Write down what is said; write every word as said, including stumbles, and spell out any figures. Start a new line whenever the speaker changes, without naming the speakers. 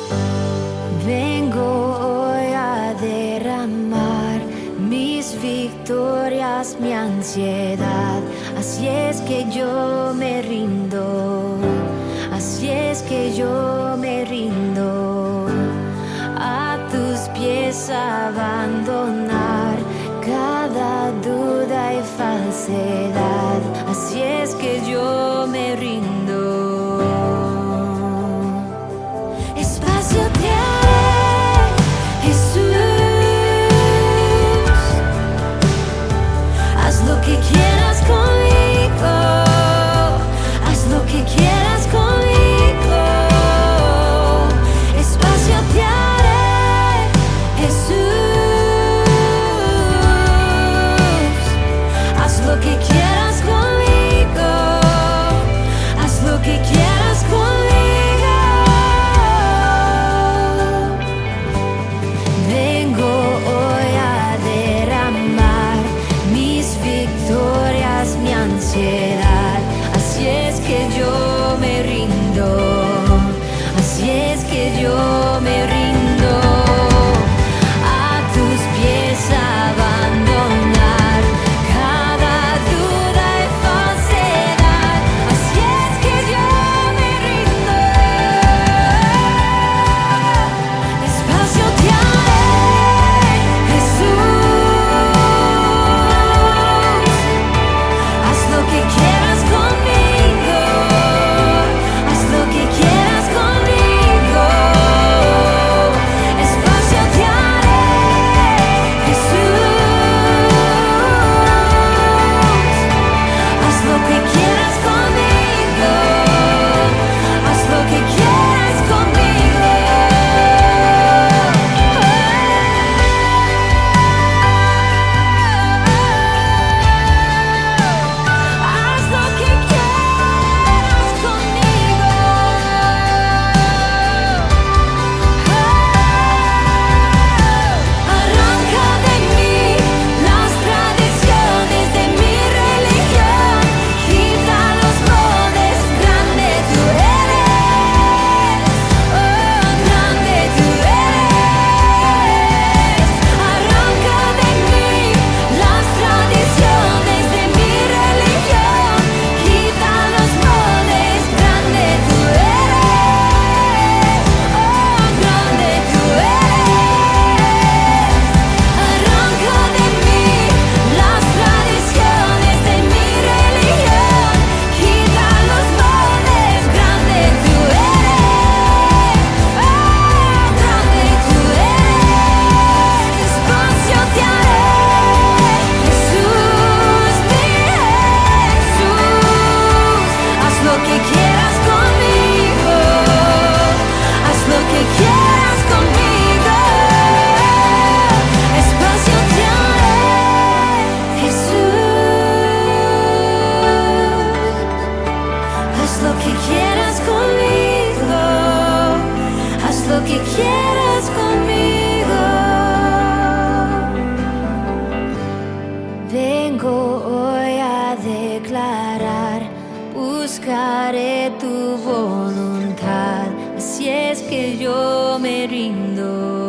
Vengo hoy a derramar mis victorias, mi ansiedad. Así es que yo me rindo, así es que yo me rindo a tus pies, a abandonar cada duda y falsedad. Así es que yo me rindo. Espacio te haré, Jesús. Haz lo que quieras conmigo, haz lo que quieras conmigo. Espacio te haré, Jesús. Haz lo que quieras conmigo, haz lo que quieras conmigo. Vengo hoy a derramar mis victorias, mi ansiedad. Así es que yo me rindo, así es que yo me rindo a tus pies, a abandonar cada duda y falsedad. Así es que yo me rindo. Espacio te haré, Jesús. Haz lo que quieras conmigo, haz lo que quieras conmigo. Espacio te haré, Jesús. Haz lo que quieras conmigo, haz lo que quieras conmigo. Haz lo que quieras conmigo. Arranca de mí las tradiciones de mi religión, quita los moldes, grande tú eres, oh, grande tú eres. Arranca de mí las tradiciones de mi religión, quita los moldes, grande tú eres, oh, grande tú eres. Arranca de mí las tradiciones de mi religión, quita los moldes, grande tú eres, oh, grande tú eres. Espacio te haré, Jesús, mi Jesús. Haz lo que quieras conmigo, haz lo que quieras conmigo. Espacio te haré, Jesús. Haz lo que quieras conmigo, haz lo que quieras conmigo. Vengo hoy a declarar, buscaré tu voluntad. Así es que yo me rindo.